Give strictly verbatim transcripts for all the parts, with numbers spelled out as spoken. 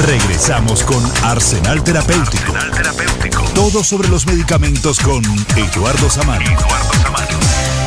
Regresamos con Arsenal Terapéutico. Arsenal Terapéutico. Todo sobre los medicamentos con Eduardo Samano. Eduardo Samano.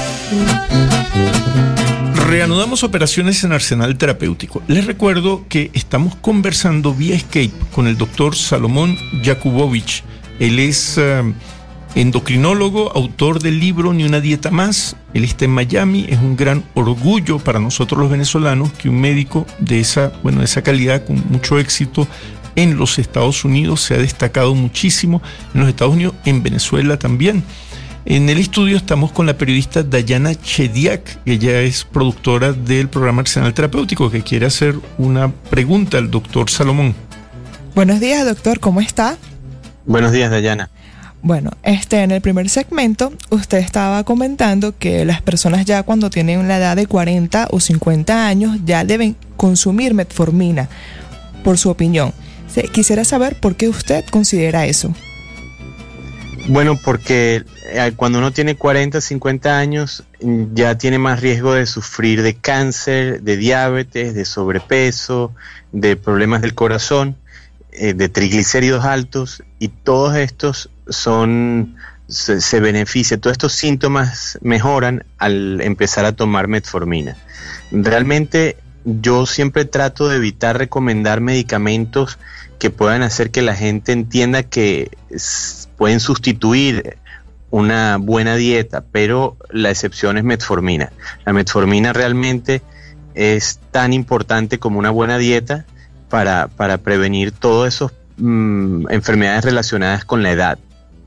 Reanudamos operaciones en Arsenal Terapéutico. Les recuerdo que estamos conversando vía Skype con el doctor Salomón Jakubowicz. Él es uh, endocrinólogo, autor del libro Ni una dieta más. Él está en Miami. Es un gran orgullo para nosotros los venezolanos que un médico de esa, bueno, de esa calidad, con mucho éxito en los Estados Unidos, se ha destacado muchísimo en los Estados Unidos, en Venezuela también. En el estudio estamos con la periodista Dayana Chediak. Ella es productora del programa Arsenal Terapéutico, que quiere hacer una pregunta al doctor Salomón. Buenos días, doctor, ¿cómo está? Buenos días, Dayana. Bueno, este, en el primer segmento usted estaba comentando que las personas ya cuando tienen la edad de cuarenta o cincuenta años ya deben consumir metformina, por su opinión. Quisiera saber por qué usted considera eso. Bueno, porque cuando uno tiene cuarenta, cincuenta años ya tiene más riesgo de sufrir de cáncer, de diabetes, de sobrepeso, de problemas del corazón, eh, de triglicéridos altos, y todos estos son se, se benefician, todos estos síntomas mejoran al empezar a tomar metformina. Realmente yo siempre trato de evitar recomendar medicamentos que puedan hacer que la gente entienda que pueden sustituir una buena dieta, pero la excepción es metformina. La metformina realmente es tan importante como una buena dieta para, para prevenir todas esas mmm, enfermedades relacionadas con la edad.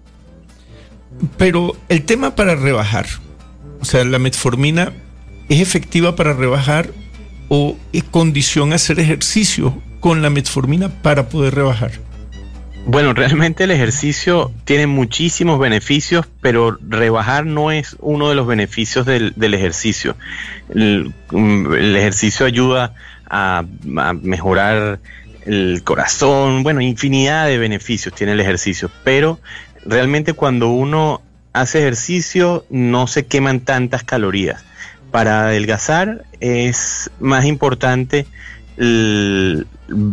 Pero el tema para rebajar, o sea, la metformina ¿es efectiva para rebajar o es condición hacer ejercicio con la metformina para poder rebajar? Bueno, realmente el ejercicio tiene muchísimos beneficios, pero rebajar no es uno de los beneficios del, del ejercicio. El, el ejercicio ayuda a, a mejorar el corazón, bueno, infinidad de beneficios tiene el ejercicio, pero realmente cuando uno hace ejercicio no se queman tantas calorías. Para adelgazar es más importante, el,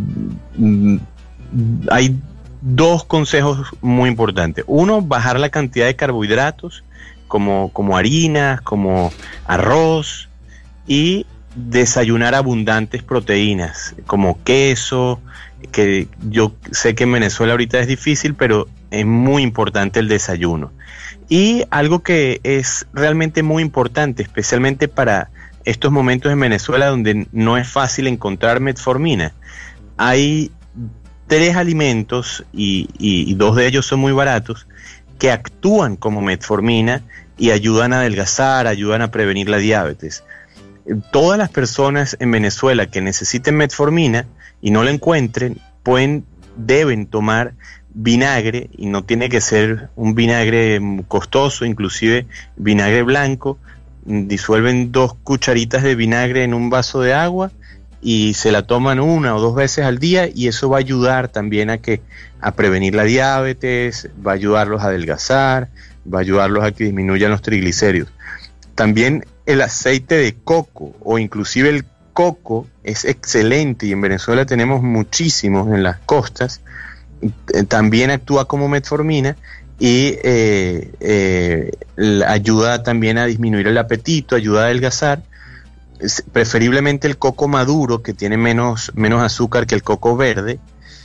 hay dos consejos muy importantes. Uno, bajar la cantidad de carbohidratos, como, como harinas, como arroz, y desayunar abundantes proteínas, como queso, que yo sé que en Venezuela ahorita es difícil, pero es muy importante el desayuno. Y algo que es realmente muy importante, especialmente para estos momentos en Venezuela donde no es fácil encontrar metformina, hay tres alimentos, y, y, y dos de ellos son muy baratos, que actúan como metformina y ayudan a adelgazar, ayudan a prevenir la diabetes. Todas las personas en Venezuela que necesiten metformina y no la encuentren, pueden, deben tomar vinagre, y no tiene que ser un vinagre costoso, inclusive vinagre blanco. Disuelven dos cucharitas de vinagre en un vaso de agua y se la toman una o dos veces al día, y eso va a ayudar también a que a prevenir la diabetes, va a ayudarlos a adelgazar, va a ayudarlos a que disminuyan los triglicéridos. También el aceite de coco o inclusive el coco es excelente, y en Venezuela tenemos muchísimos en las costas. También actúa como metformina y eh, eh, ayuda también a disminuir el apetito, ayuda a adelgazar. Preferiblemente el coco maduro, que tiene menos, menos azúcar que el coco verde,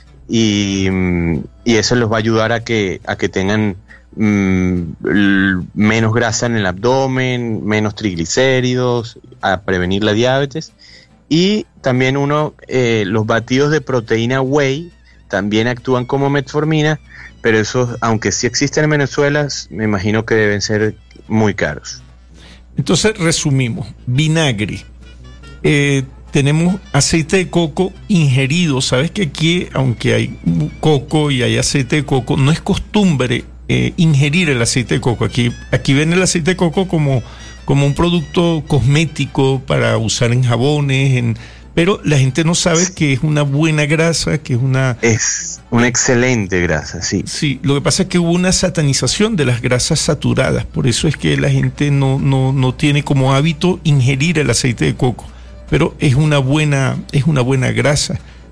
y, y eso les va a ayudar a que, a que tengan mm, menos grasa en el abdomen, menos triglicéridos, a prevenir la diabetes. Y también uno, eh, los batidos de proteína whey también actúan como metformina, pero esos, aunque sí existen en Venezuela, me imagino que deben ser muy caros. Entonces resumimos: vinagre, eh, tenemos aceite de coco ingerido. Sabes que aquí, aunque hay coco y hay aceite de coco, no es costumbre eh, ingerir el aceite de coco. Aquí, aquí ven el aceite de coco como, como un producto cosmético para usar en jabones, en, pero la gente no sabe que es una buena grasa, que es una... Es una excelente grasa, sí. Sí, lo que pasa es que hubo una satanización de las grasas saturadas, por eso es que la gente no, no, no tiene como hábito ingerir el aceite de coco, pero es una buena, es una buena grasa.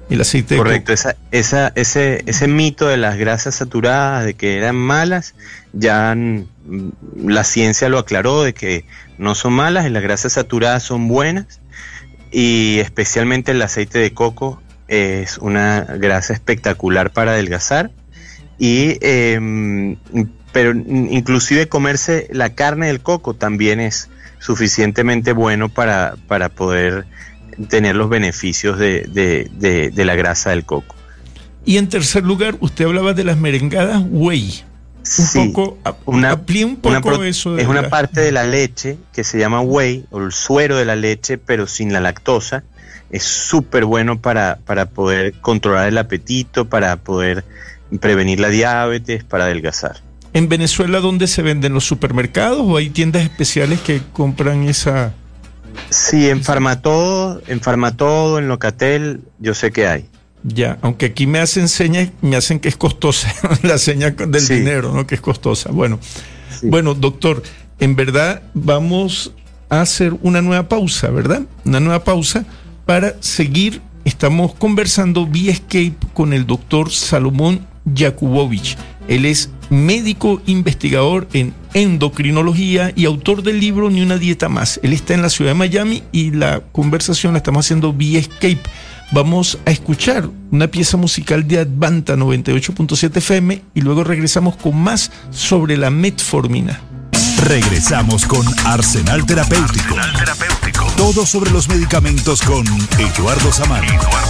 el aceite de Correcto, coco. esa, esa, ese, ese mito de las grasas saturadas, de que eran malas, ya mm, la ciencia lo aclaró, de que no son malas, y las grasas saturadas son buenas, y especialmente el aceite de coco es una grasa espectacular para adelgazar, y eh, pero inclusive comerse la carne del coco también es suficientemente bueno para, para poder tener los beneficios de, de, de, de la grasa del coco. Y en tercer lugar, usted hablaba de las merengadas whey. Un Sí, poco, una, amplíe un poco una pro- eso. De es una la- parte de la leche que se llama whey, o el suero de la leche, pero sin la lactosa. Es súper bueno para, para poder controlar el apetito, para poder prevenir la diabetes, para adelgazar. ¿En Venezuela dónde se venden? ¿Los supermercados o hay tiendas especiales que compran esa? Sí, en Farmatodo, en Farmatodo, en Locatel, yo sé que hay. Ya, aunque aquí me hacen señas, me hacen que es costosa, la seña del Sí. dinero, ¿no? Que es costosa. Bueno, Sí. bueno, doctor, en verdad vamos a hacer una nueva pausa, ¿verdad? Una nueva pausa para seguir. Estamos conversando vía Skype con el doctor Salomón Jakubowicz. Él es médico investigador en endocrinología y autor del libro Ni una dieta más. Él está en la ciudad de Miami y la conversación la estamos haciendo vía Skype. Vamos a escuchar una pieza musical de Advanta noventa y ocho punto siete F M y luego regresamos con más sobre la metformina. Regresamos con Arsenal Terapéutico. Todo sobre los medicamentos con Eduardo Samani.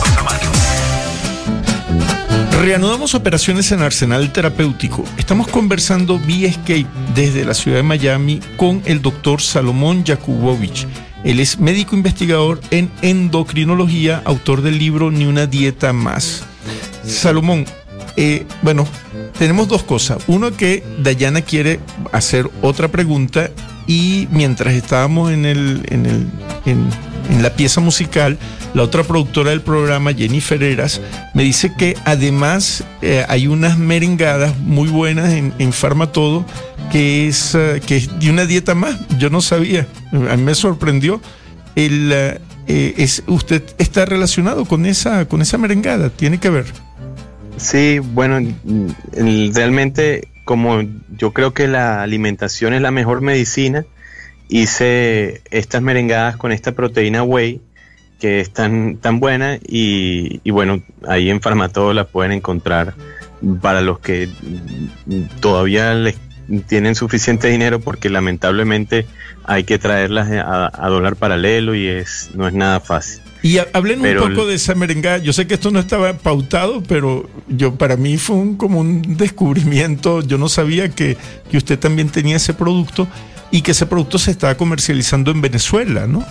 Reanudamos operaciones en Arsenal Terapéutico. Estamos conversando vía Skype desde la ciudad de Miami con el doctor Salomón Jakubowicz. Él es médico investigador en endocrinología, autor del libro Ni una dieta más. Salomón, eh, bueno, tenemos dos cosas. Uno, que Dayana quiere hacer otra pregunta y mientras estábamos en, el, en, el, en, en la pieza musical, la otra productora del programa, Jennifer Heras, me dice que además eh, hay unas merengadas muy buenas en, en Farmatodo que es, uh, que es de una dieta más. Yo no sabía, a mí me sorprendió. El, uh, eh, es, ¿Usted está relacionado con esa, con esa merengada? ¿Tiene que ver? Sí, bueno, el- realmente como yo creo que la alimentación es la mejor medicina, hice estas merengadas con esta proteína whey que es tan, tan buena y, y bueno, ahí en Farmatodo la pueden encontrar para los que todavía les tienen suficiente dinero, porque lamentablemente hay que traerlas a, a dólar paralelo y es no es nada fácil. Y ha- hablen Pero un poco el- de esa merengada. Yo sé que esto no estaba pautado, pero yo para mí fue un, como un descubrimiento. Yo no sabía que, que usted también tenía ese producto y que ese producto se estaba comercializando en Venezuela, ¿no?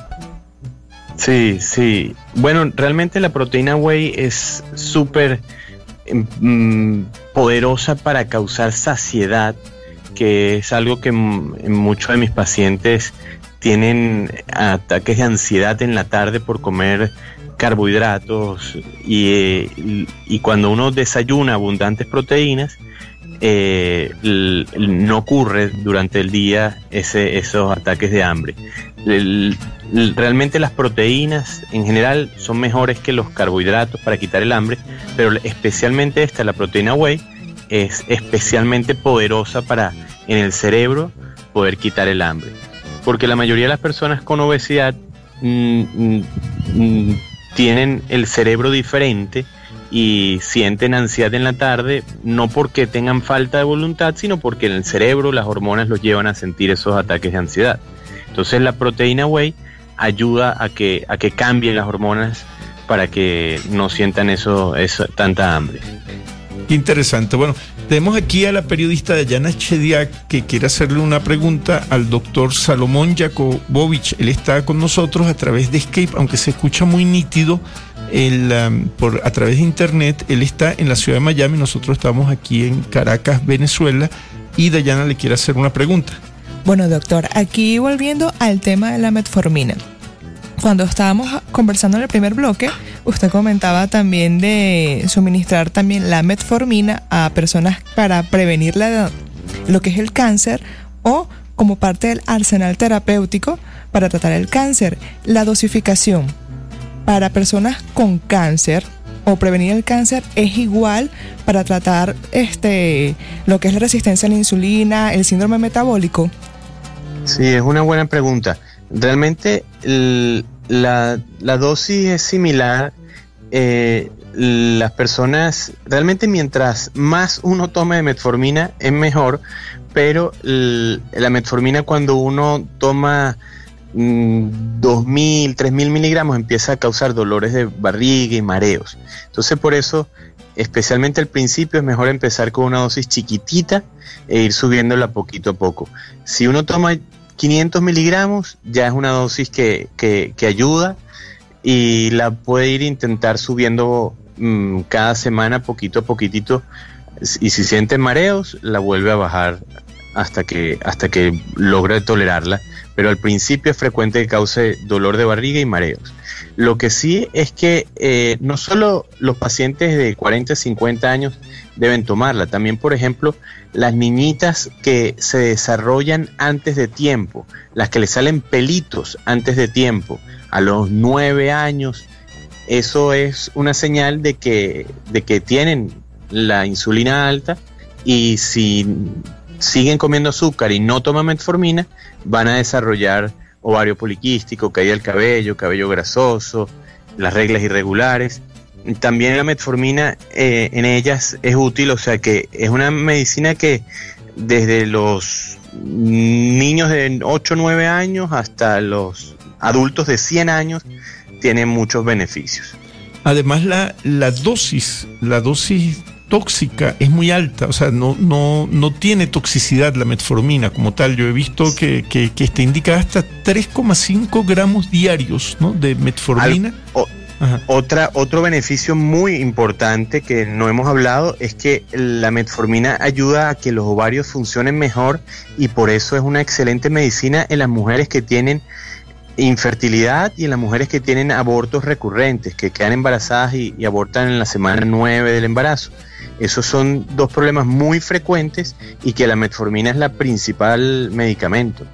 Sí, sí. Bueno, realmente la proteína whey es súper mm, poderosa para causar saciedad, que es algo que m- en muchos de mis pacientes tienen ataques de ansiedad en la tarde por comer carbohidratos y, eh, y- y cuando uno desayuna abundantes proteínas, eh, l- no ocurre durante el día ese, esos ataques de hambre. El- el- realmente las proteínas en general son mejores que los carbohidratos para quitar el hambre, pero especialmente esta, la proteína whey, es especialmente poderosa para en el cerebro poder quitar el hambre, porque la mayoría de las personas con obesidad mm, mm, mm, tienen el cerebro diferente y sienten ansiedad en la tarde, no porque tengan falta de voluntad, sino porque en el cerebro las hormonas los llevan a sentir esos ataques de ansiedad. Entonces la proteína whey ayuda a que, a que cambien las hormonas para que no sientan eso, eso tanta hambre. Qué interesante. Bueno, tenemos aquí a la periodista Dayana Chediak que quiere hacerle una pregunta al doctor Salomón Jakubowicz. Él está con nosotros a través de Skype, aunque se escucha muy nítido el, um, por, a través de internet. Él está en la ciudad de Miami, nosotros estamos aquí en Caracas, Venezuela, y Dayana le quiere hacer una pregunta. Bueno, doctor, aquí volviendo al tema de la metformina. Cuando estábamos conversando en el primer bloque, usted comentaba también de suministrar también la metformina a personas para prevenir la, lo que es el cáncer o como parte del arsenal terapéutico para tratar el cáncer. La dosificación para personas con cáncer o prevenir el cáncer es igual para tratar este lo que es la resistencia a la insulina, el síndrome metabólico? Sí, es una buena pregunta. Realmente el, la, la dosis es similar. Eh, las personas, realmente mientras más uno tome de metformina es mejor, pero el, la metformina cuando uno toma dos mil, tres mil miligramos empieza a causar dolores de barriga y mareos. Entonces por eso, especialmente al principio, es mejor empezar con una dosis chiquitita e ir subiéndola poquito a poco. Si uno toma quinientos miligramos, ya es una dosis que, que, que ayuda y la puede ir a intentar subiendo mmm, cada semana poquito a poquitito, y si siente mareos, la vuelve a bajar hasta que, hasta que logre tolerarla, pero al principio es frecuente que cause dolor de barriga y mareos. Lo que sí es que eh, no solo los pacientes de cuarenta a cincuenta años deben tomarla, también, por ejemplo, las niñitas que se desarrollan antes de tiempo, las que le salen pelitos antes de tiempo, a los nueve años, eso es una señal de que, de que tienen la insulina alta, y si siguen comiendo azúcar y no toman metformina, van a desarrollar ovario poliquístico, caída del cabello, cabello grasoso, las reglas irregulares. También la metformina eh, en ellas es útil, o sea que es una medicina que desde los niños de ocho o nueve años hasta los adultos de cien años tiene muchos beneficios. Además la, la dosis, la dosis tóxica es muy alta, o sea, no, no, no tiene toxicidad la metformina como tal. Yo he visto que, que, que está indicada hasta tres coma cinco gramos diarios, ¿no?, de metformina. Al, o, otra, otro beneficio muy importante que no hemos hablado es que la metformina ayuda a que los ovarios funcionen mejor, y por eso es una excelente medicina en las mujeres que tienen infertilidad y en las mujeres que tienen abortos recurrentes, que quedan embarazadas y, y abortan en la semana nueve del embarazo. Esos son dos problemas muy frecuentes y que la metformina es la principal medicamento.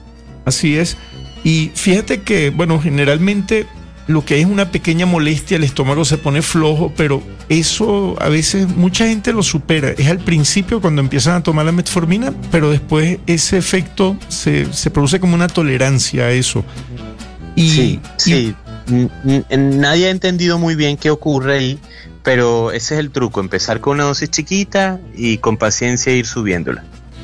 Así es. Y fíjate que, bueno, generalmente lo que hay es una pequeña molestia, el estómago se pone flojo, pero eso a veces mucha gente lo supera. Es al principio cuando empiezan a tomar la metformina, pero después ese efecto se, se produce como una tolerancia a eso. Y, sí, sí. Y, nadie ha entendido muy bien qué ocurre ahí, pero ese es el truco, empezar con una dosis chiquita y con paciencia ir subiéndola.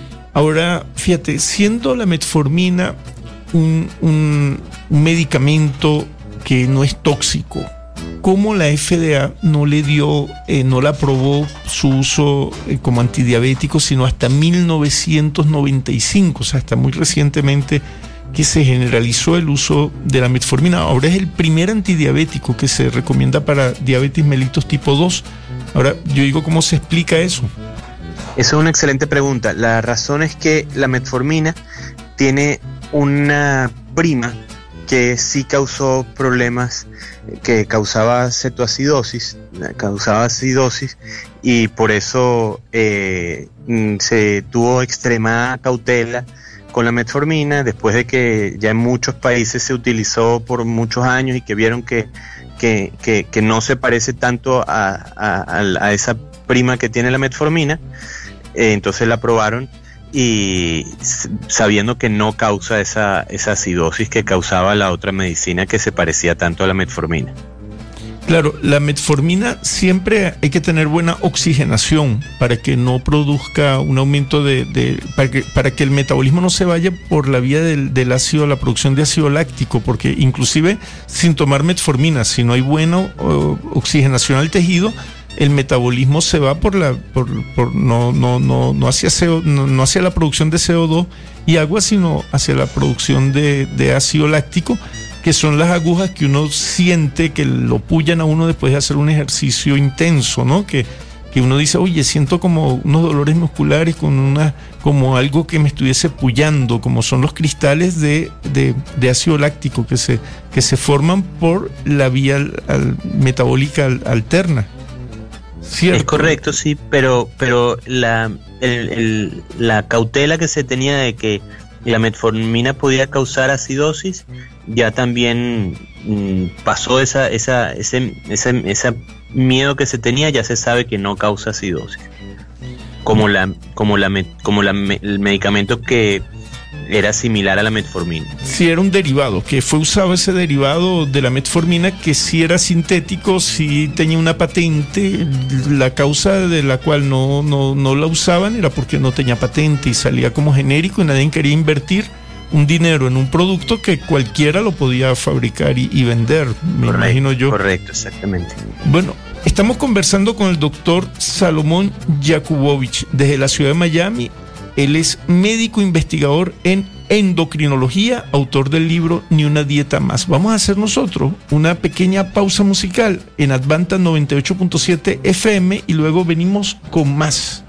Ahora, fíjate, siendo la metformina un, un, un medicamento que no es tóxico, ¿cómo la F D A no le dio, eh, no la aprobó su uso eh, como antidiabético sino hasta mil novecientos noventa y cinco? O sea, hasta muy recientemente que se generalizó el uso de la metformina. Ahora es el primer antidiabético que se recomienda para diabetes mellitus tipo dos. Ahora, yo digo, ¿cómo se explica eso? Esa es una excelente pregunta. La razón es que la metformina tiene una prima que sí causó problemas, que causaba cetoacidosis, causaba acidosis, y por eso eh, se tuvo extremada cautela con la metformina, después de que ya en muchos países se utilizó por muchos años y que vieron que, que, que, que no se parece tanto a, a, a esa prima que tiene la metformina, eh, entonces la aprobaron, y sabiendo que no causa esa, esa acidosis que causaba la otra medicina que se parecía tanto a la metformina. Claro, la metformina siempre hay que tener buena oxigenación para que no produzca un aumento de, de para que, para que el metabolismo no se vaya por la vía del, del ácido, la producción de ácido láctico, porque inclusive sin tomar metformina, si no hay buena o, oxigenación al tejido, el metabolismo se va por la por, por no no no no hacia C O, no, no hacia la producción de C O dos y agua, sino hacia la producción de, de ácido láctico, que son las agujas que uno siente que lo pullan a uno después de hacer un ejercicio intenso, ¿no? Que, que uno dice, oye, siento como unos dolores musculares, con una, como algo que me estuviese pullando, como son los cristales de, de, de ácido láctico que se, que se forman por la vía al, al, metabólica al, alterna. ¿Cierto? Es correcto, sí, pero, pero la, el, el, la cautela que se tenía de que la metformina podía causar acidosis ya también mmm, pasó esa, esa, ese, esa, esa miedo que se tenía ya se sabe que no causa acidosis. Como, la, como, la, como la, el medicamento que era similar a la metformina. Sí, era un derivado, que fue usado ese derivado de la metformina, que sí era sintético, sí tenía una patente. La causa de la cual no, no, no la usaban era porque no tenía patente y salía como genérico y nadie quería invertir un dinero en un producto que cualquiera lo podía fabricar y, y vender, me correcto, imagino yo. Correcto, exactamente. Bueno, estamos conversando con el doctor Salomón Jakubowicz desde la ciudad de Miami. Él es médico investigador en endocrinología, autor del libro Ni una dieta más. Vamos a hacer nosotros una pequeña pausa musical en Advanta noventa y ocho punto siete F M y luego venimos con más.